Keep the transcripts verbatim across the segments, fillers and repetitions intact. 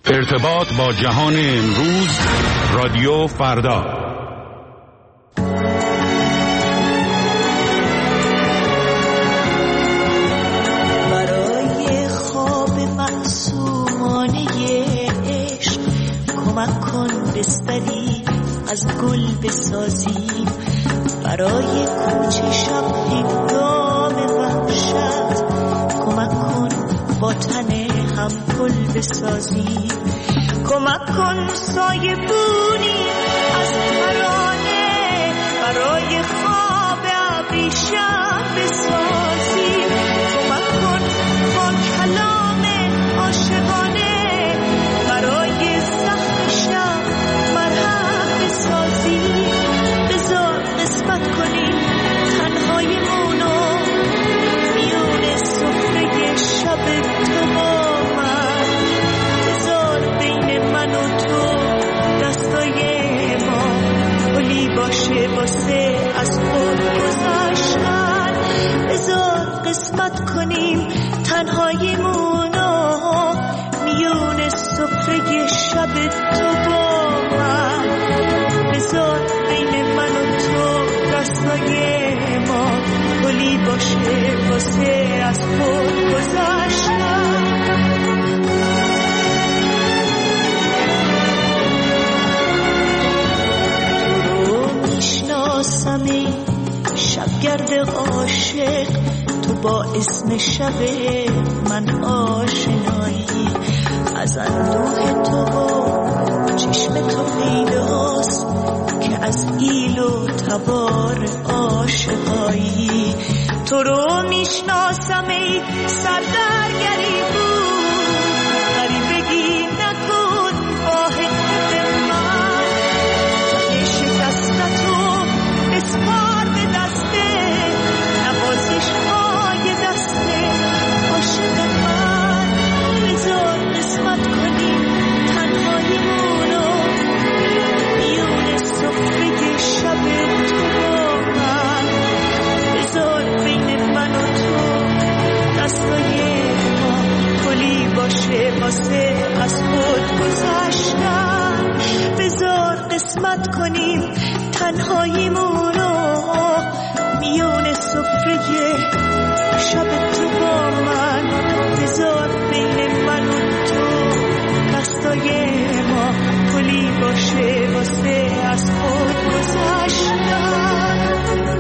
ارتباط با جهان امروز، رادیو فردا. برای خواب معصومانه عشق کمک کن بستری از گل بسازیم، برای کوچه شب هنگام وحشت کمک کن با تن هم گل بسازیم، کمک کن سایه بونی از ترانه برای خواب ابریشم بسازیم، کمک کن با کلام عاشقانه برای زخم شب مرهم بسازیم، بذار قسمت کنیم تنهاییمونو میون سفره شب تو با من، بذار بین من و تو دستای ما پلی باشه واسه از خود گذشتن، بذار قسمت کنیم تنهاییمونو میون سفره شب تو با من، بذار بین من و تو دستای ما پلی باشه واسه از خود گذشتن. میشناسمی شبگرد عاشق، تو با اسم شب من آشنایی، از اندوه تو با چشم تو پیداست که از ایل و تبار عاشقایی، تو رو میشناسم ای سردرگری بود، غریبگی نکن با حکمت من، جای شکستتو بسپار به دسته نوازش های دسته عاشق من، بذار قسمت کنیم تنهاییمونو میون سفره شب تو با من، بذار بین من و تو دستای ما پلی باشه واسه از خود گذشتن، بذار قسمت کنیم تنهاییمونو میون سفره شب تو با من، بذار بین من و تو دستای ما پلی باشه واسه از خود گذشتن.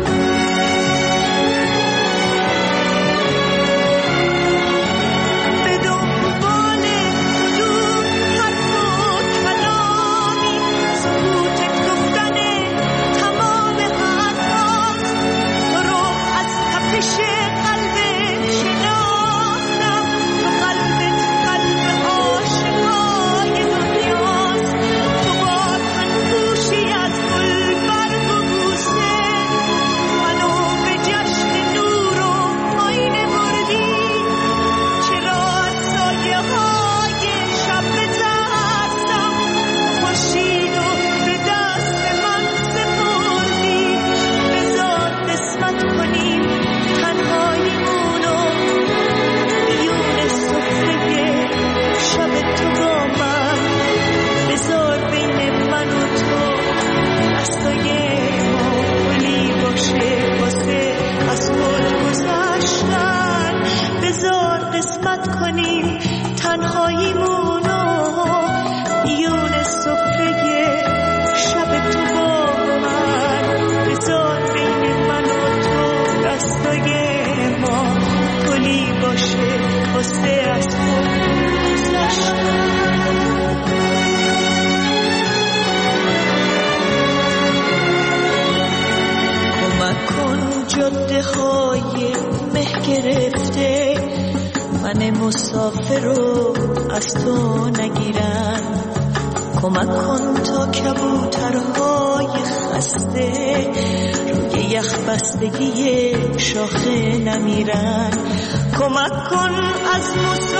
مسافر رو از تو نگیرن، کمک کن تا کبوترهای خسته روی یخ بستگی شاخه نمیرن، کمک کن از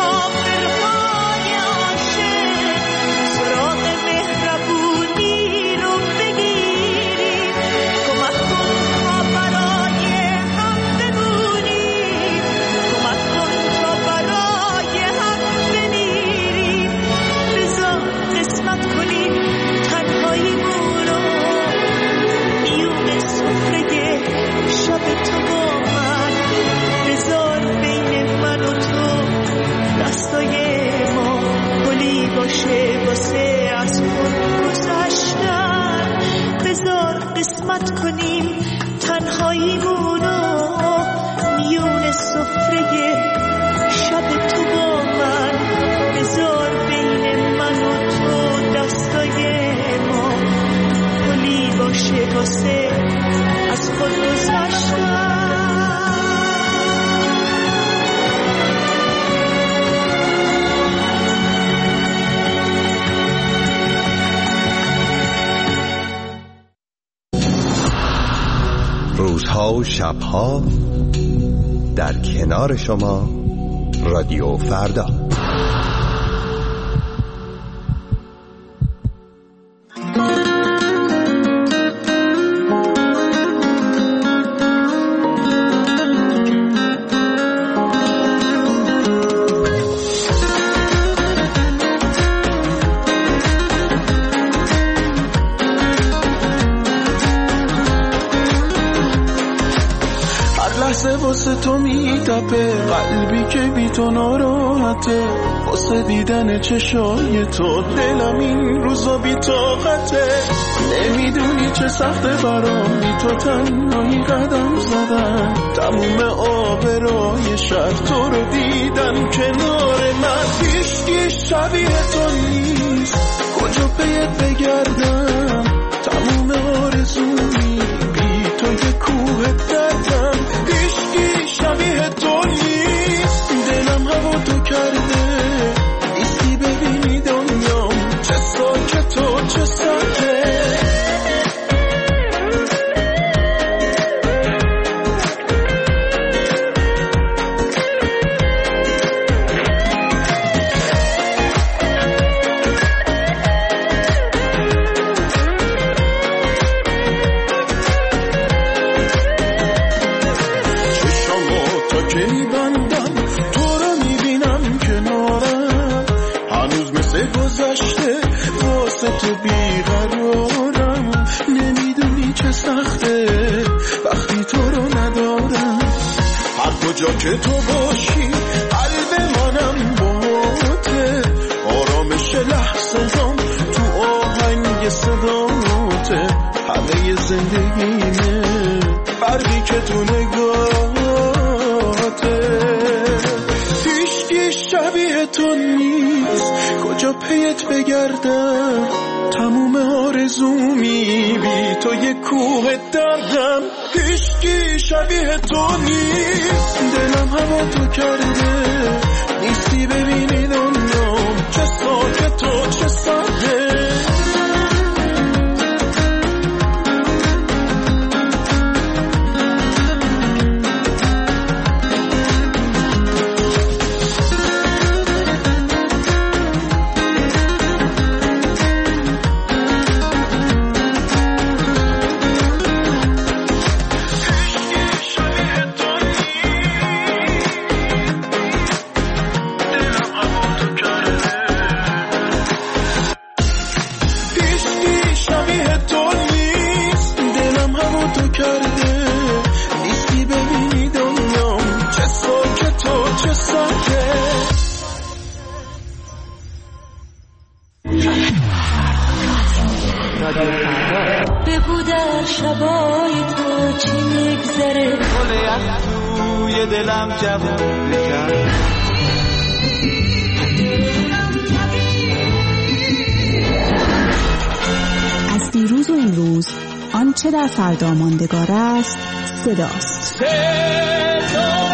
مسافرهای عاشق سراغ مهربونی رو بگیری، کمک کن تا برای هم بمونی، کمک کن تا برای هم بمیری، بذار خلاصه از خود گذشتم. روزها و شبها در کنار شما رادیو فردا. واسه تو میتپه قلبی که بی تو ناراحته، واسه دیدن چشای تو دلم این روزا بی طاقته. نمیدونی چه سخته برام بی تو تنهایی قدم زدن، تموم آبرای شهر تو رو دیدن کنار من. هیچکی شبیه تو نیست، کجا پیت بگردم، تموم آرزومی بی تو یه کوه دردم. هیچکی شبیه تو نیست، دلم هوا تو کرده، نیستی ببینی دنیام چه ساکت و چه ساکت. تو بیقرارم، نمیدونی چه سخته وقتی تو رو ندارم. هر کجا که تو باشی قلب منم باته، آرامش لحظه هم تو آهنگ صداته. همه زندگیمه فرقی که تو نگاهته. هیچکی شبیه تو نیست، کجا پیت بگردم، تموم آرزومی بی تو یه کوه دردم. هیچکی شبیه تو نیست، دلم هوا تو کرده، نیستی ببینی دنیام چه ساکت و چه ساده. بگو در شبای تو چی میگذره، گل یخ توی دلم جوون بکن. از دیروز و امروز آنچه در فردا ماندگار است صداست. صدا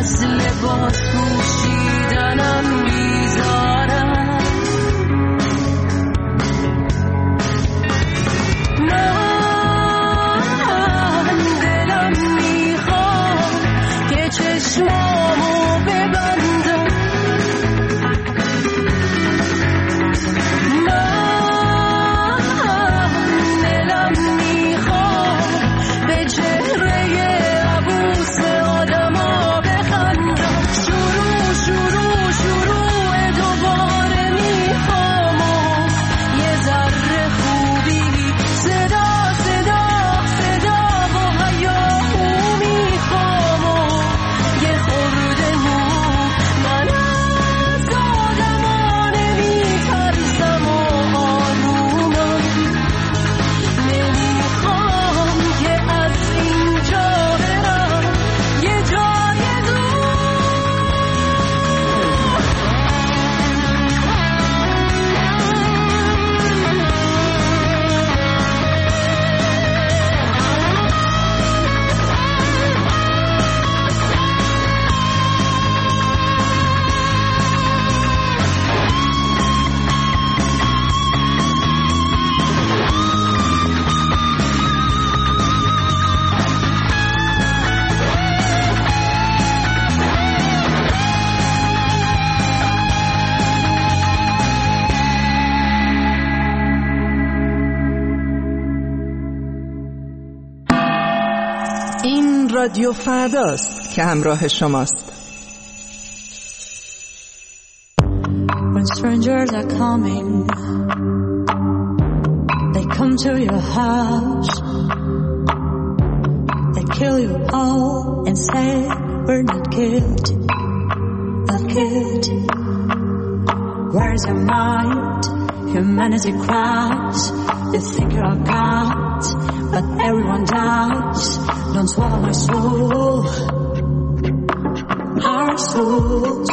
از لباس پوشیدنم میذارم. من دلم میخواد که چشمامو ببندم. من دلم میخواد به چهره عبوس آدما بخندم. شروع شروع شروع دوباره میخوام یه ذره خوبی، صدا صدا صدا و هیاهو میخوام یه خورده نور. من از آدما نمیترسم و آرومم. نمیخوام که از اینجا برم یه جای دور. این رادیو فرداست که همراه شماست. When strangers are coming, they come to your house, they kill you all and say we're not guilty, not guilty. Where's your mind? Humanity cries. You think you're a god, but everyone dies. Don't swallow my soul, our souls.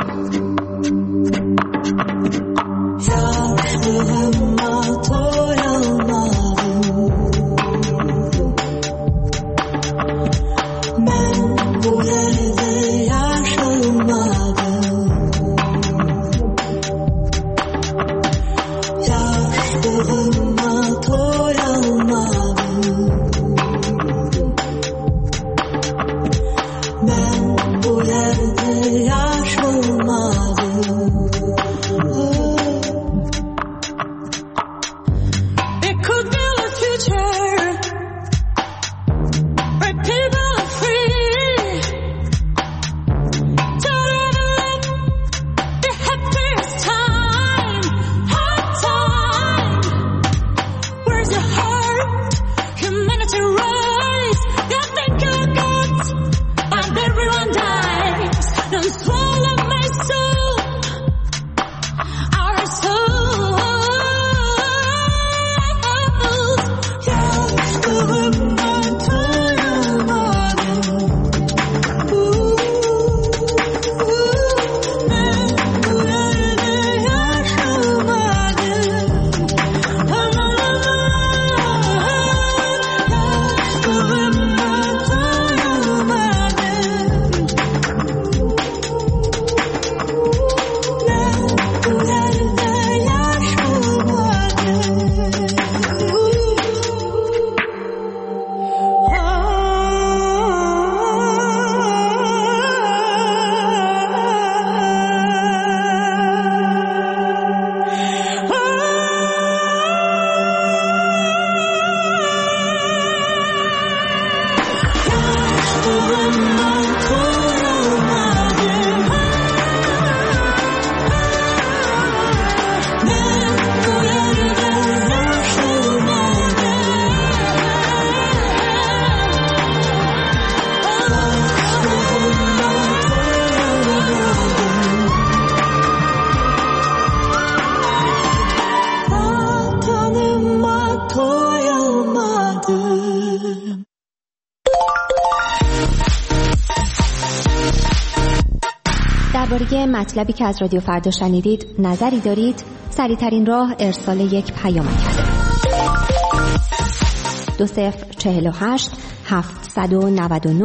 درباره مطلبی که از رادیو فردا شنیدید نظری دارید؟ سریع‌ترین راه ارسال یک پیامک است. دو صفر چهل و هشت هفتصد و نود و نه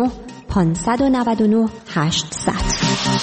پانصد و نود و نه هشتصد.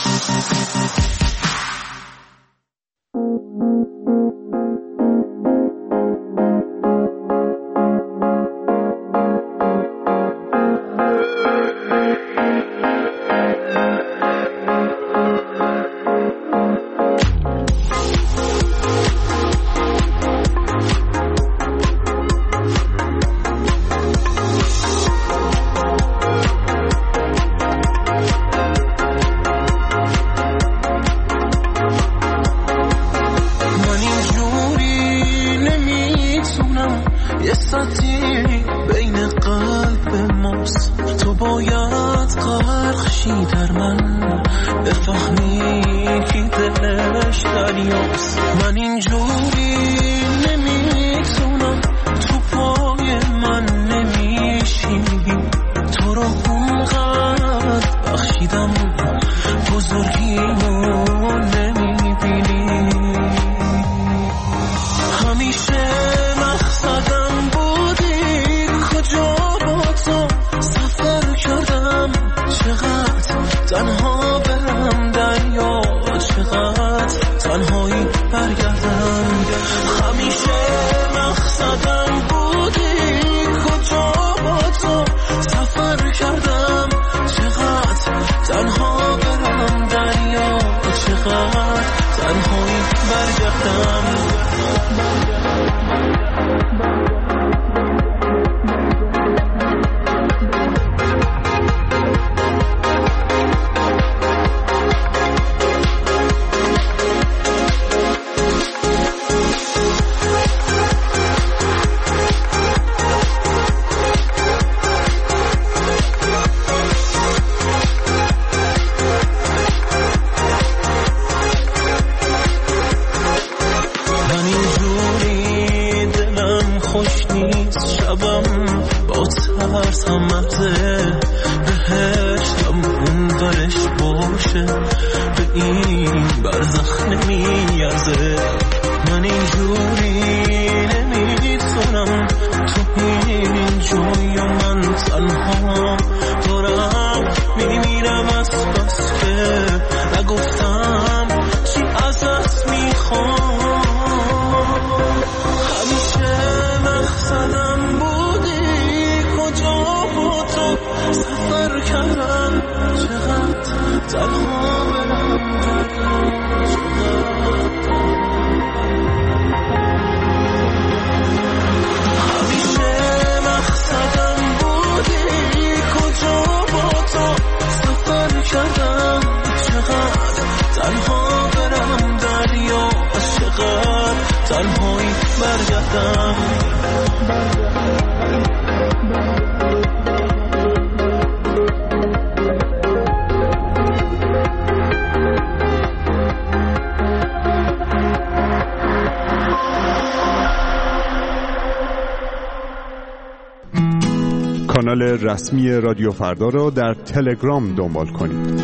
کانال رسمی رادیو فردا را در تلگرام دنبال کنید.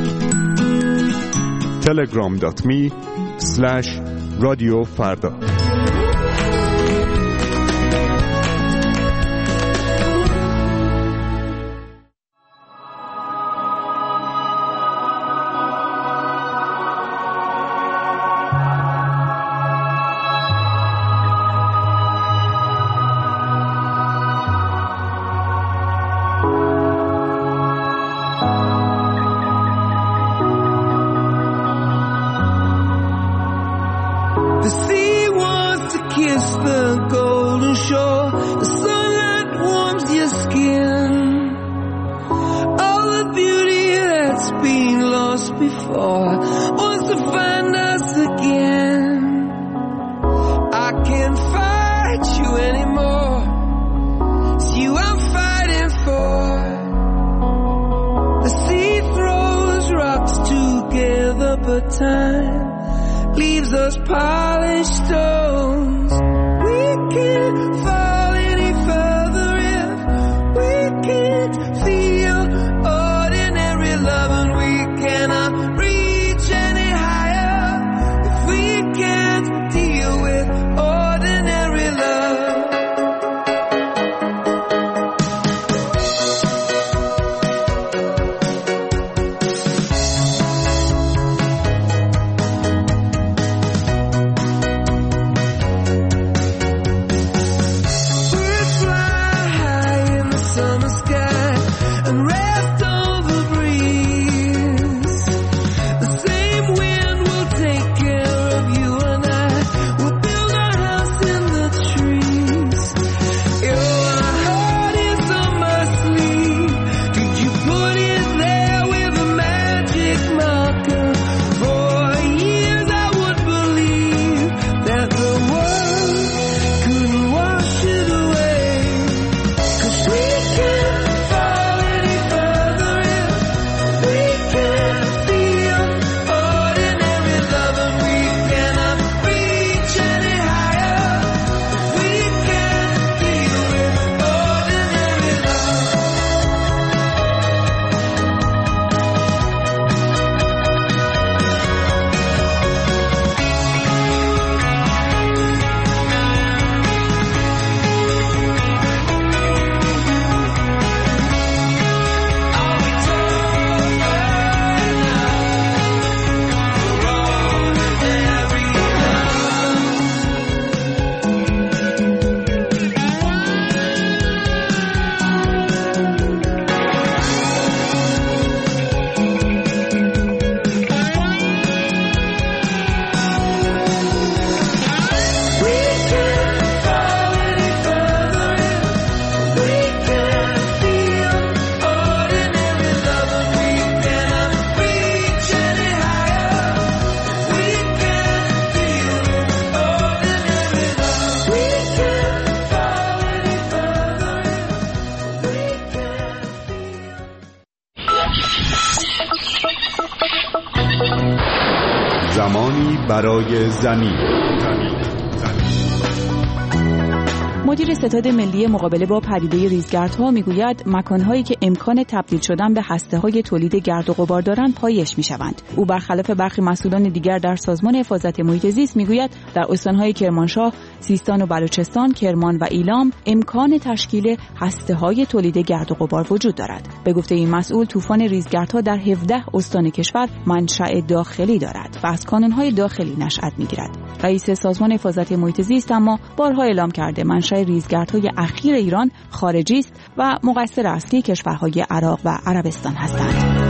تلگرام دات می اسلش رادیو فردا. زمانی برای زمین. مدیر ستاد ملی مقابله با پدیده ریزگردها میگوید مکانهایی که امکان تبدیل شدن به هسته‌های تولید گرد و غبار دارند پایش میشوند. او برخلاف برخی مسئولان دیگر در سازمان حفاظت محیط زیست میگوید در استان‌های کرمانشاه، سیستان و بلوچستان، کرمان و ایلام امکان تشکیل هسته‌های تولید گرد و غبار وجود دارد. به گفته این مسئول طوفان ریزگردها در هفده استان کشور منشأ داخلی دارد و از کانون‌های داخلی نشأت می‌گیرد. رئیس سازمان حفاظت محیط زیست اما بارها اعلام کرده منشأ ریزگردهای اخیر ایران خارجی است و مقصر اصلی کشورهای عراق و عربستان هستند.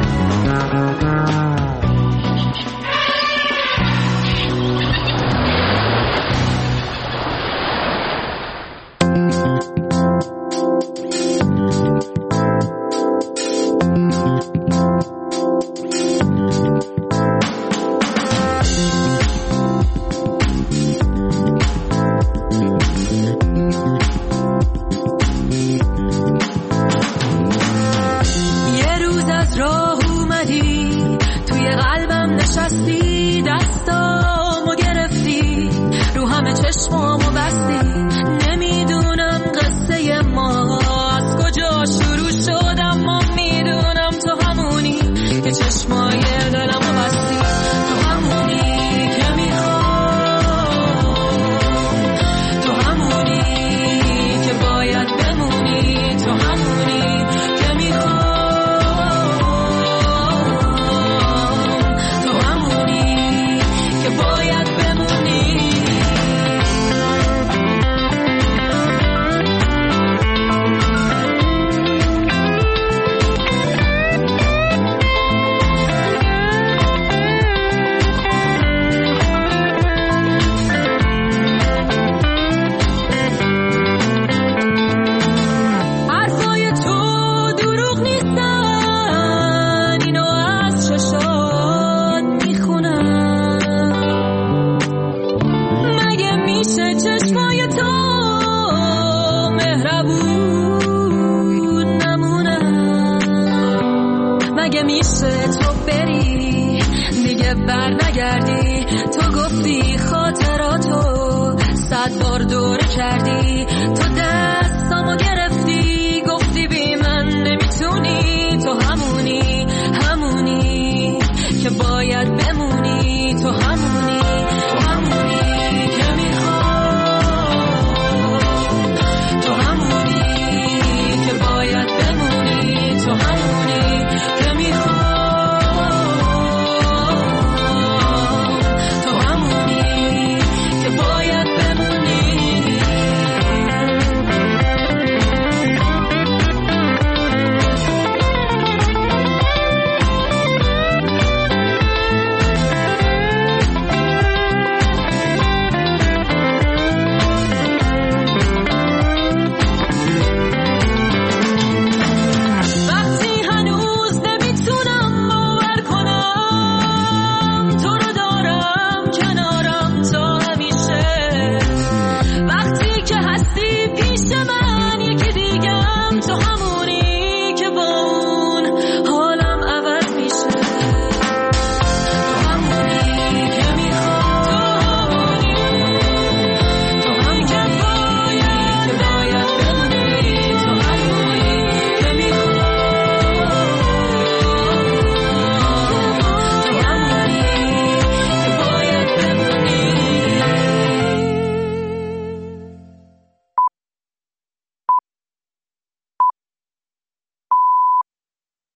برنگردی تو گفتی خاطراتو صد بار دور کردی تو در